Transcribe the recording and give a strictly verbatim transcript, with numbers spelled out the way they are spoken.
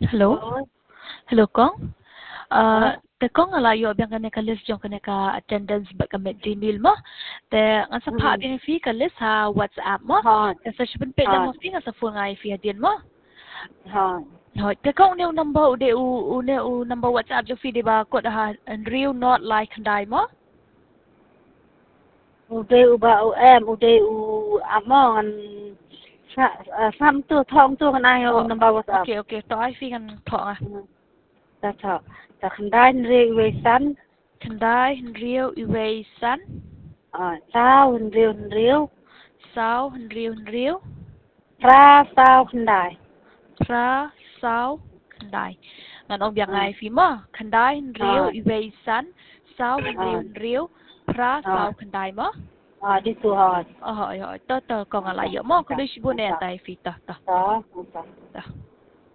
Hello? Ôi, Hello con. ờ, Uh, te con ala yo biang kane ka list jong kane ka attendance ba ka met Gmail mo. Te nga sa pa ừ, biang fi ka list ha WhatsApp mo. thôi, Te sa shibin pe na thôi, mo fi nga sa phone ngai fi hadin mo. thôi, Hoi, te con ne number u de u u ne u number WhatsApp jo fi de ba ko da ha and real not like dai mo. u tê u ba u em u tê u à mong anh sa à sam tu thong tu kan ai o Oh, number WhatsApp. okay okay. To ai fi kan tho nga. Ừ, ta thọ, ta khăn đai re we san, Kan dai real i wei san. à sao hình riu hình riu, Sao real real. ra sao khăn đai, Pra sao khandai ngan ong biang à ngai fi ma khandai riu à i wei san sao riu à riu pra à sao khandai ma à đi tu hỏi, ờ hỏi hỏi tơ tơ còn à lại ta giờ mo ta ku du shi bu ne ta tai fi ta ta ta ta. ta